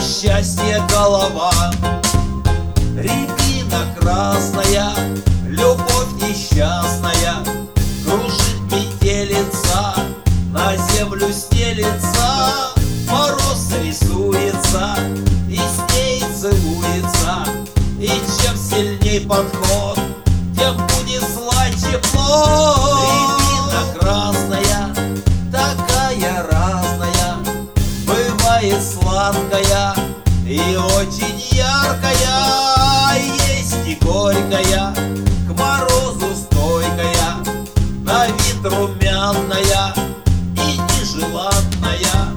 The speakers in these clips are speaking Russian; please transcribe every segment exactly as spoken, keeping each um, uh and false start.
счастье голова. Рябина красная, любовь несчастная, кружит метелица, на землю стелется, мороз рисуется и с ней целуется. И чем сильней подход, тем будет слаще плод. Рябина красная, такая разная, бывает сладкая и очень яркая, есть и горькая, к морозу стойкая, на вид румяная и нежеланная.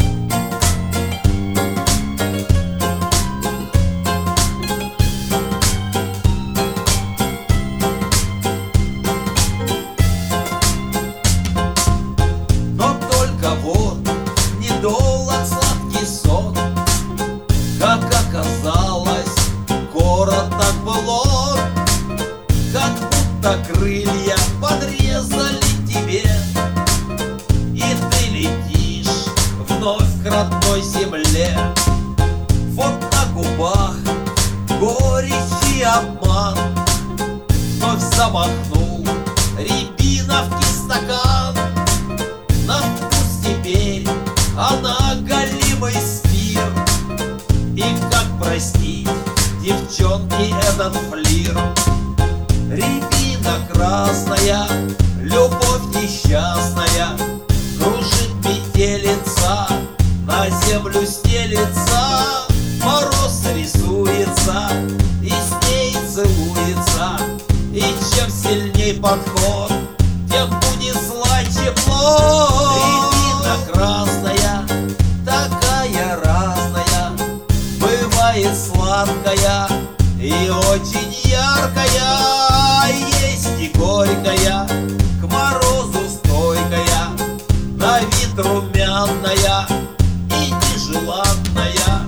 Но только вот недолг сладкий сон, как оказалось, город так был он, как будто крылья подрезали тебе, и ты летишь вновь к родной земле. Вот на губах горечь и обман, вновь замахнул рябиновки стакан. На вкус теперь она голимый стир, и как простить девчонки этот флир? Рябина красная, любовь несчастная, кружит метелица, на землю стелется, мороз рисуется и с ней целуется. И чем сильней подход, тем будет слаще плод. Рябина красная, такая разная, бывает сладкая и очень яркая, есть и горькая, к морозу стойкая, на вид румяная и нежеланная.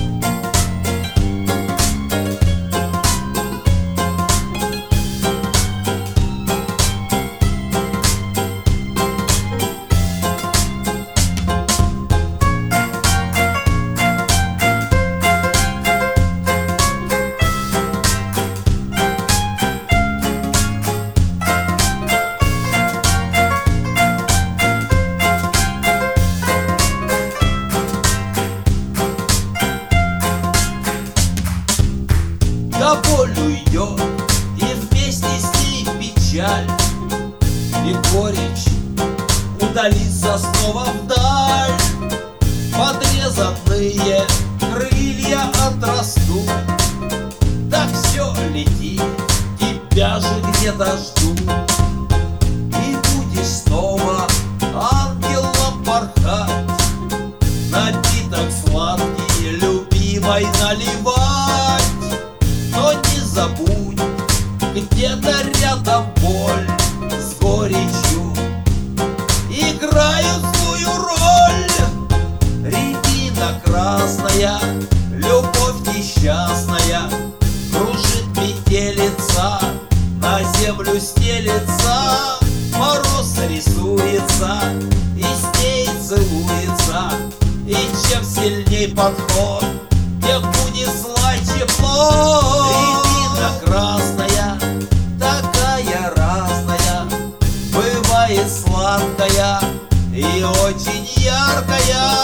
Да боль уйдет, и вместе с ней печаль, и горечь удалится снова вдаль. Подрезанные крылья отрастут, так все лети, тебя же где-то ждут. И будешь снова ангелом порхать, напиток сладкий любимой наливать. Но не забудь, где-то рядом боль с горечью играют свою роль. Рябина красная, любовь несчастная, кружит метелица, на землю стелется, мороз рисуется и с ней целуется. И чем сильней подход, тем будет слаще плод. Рябина красная, такая разная, бывает сладкая и очень яркая,